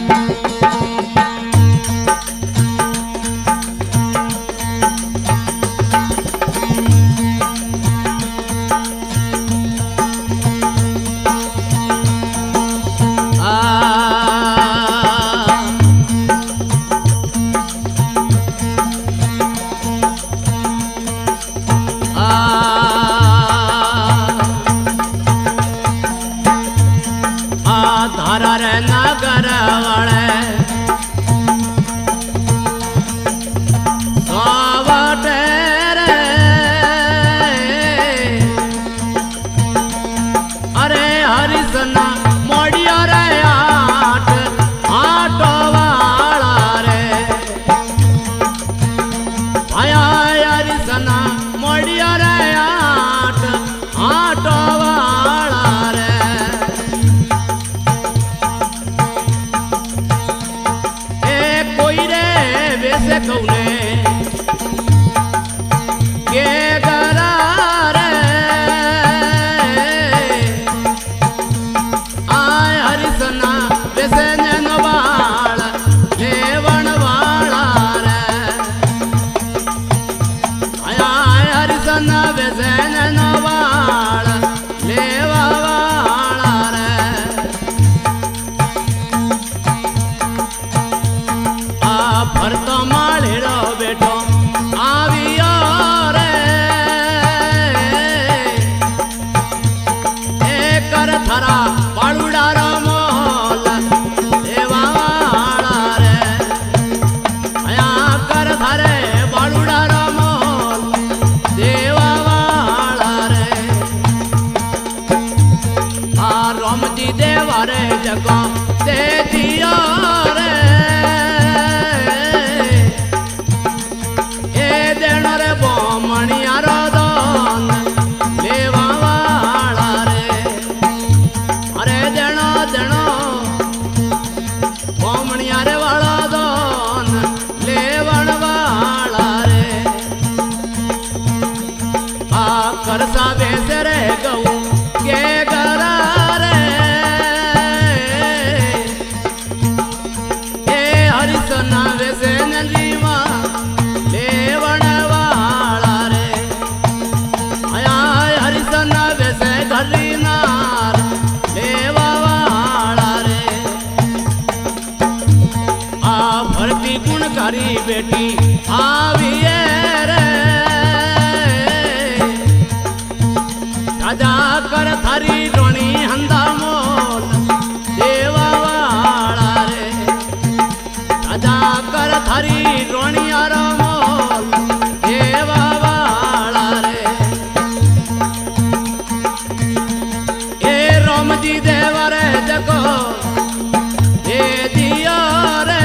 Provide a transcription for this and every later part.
बेटी आविए रे राजा कर थारी रोणी हंदा मोल देवा वाला रे राजा कर थारी रोणी आरा मोल देवा वाला रे ए रोम जी देवा रे जगो ए दिया रे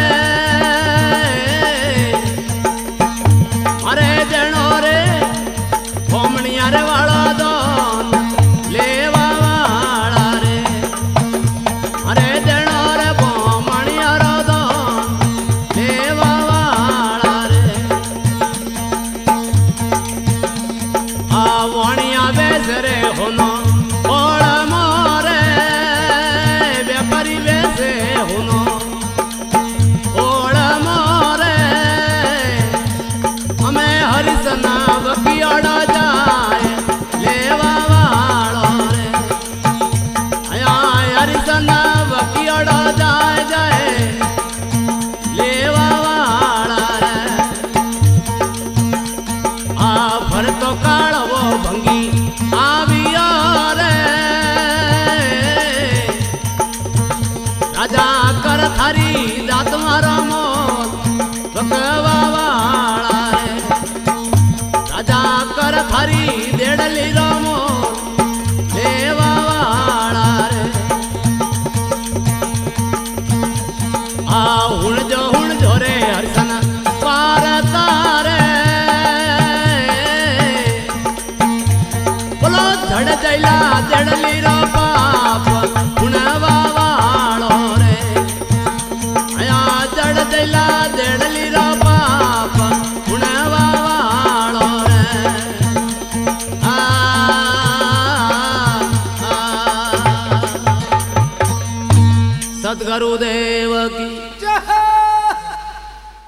अरे जनो रे भोमणिया रे वाला दोन लेवा वाला रे अरे जनो रे भोमणिया रो दोन लेवा वाला रे आ वाणिया बेसरे होनो ओळ मोरे व्यापारी बेसे होनो ओळ मोरे हमें हरिसना बकियाड़ा जाए लेवा वालो रे आया हरिसना बकियाड़ा जाए जाए लेवा वाला रे आ भर तो काढ़ो भंगी आविया रे राजा कर थारी दात मारा मोल बकवा वाला रे राजा कर थारी देड़ली रामो देवा वाला रे आ हुण जो रे हरिसन पार तारे बोलो झड़ जैला देड़ली रो पाप हुणवा वालो रे आया झड़ जैला देड़ली रो पाप हुणवा वालो रे सद्गुरुदेव की जय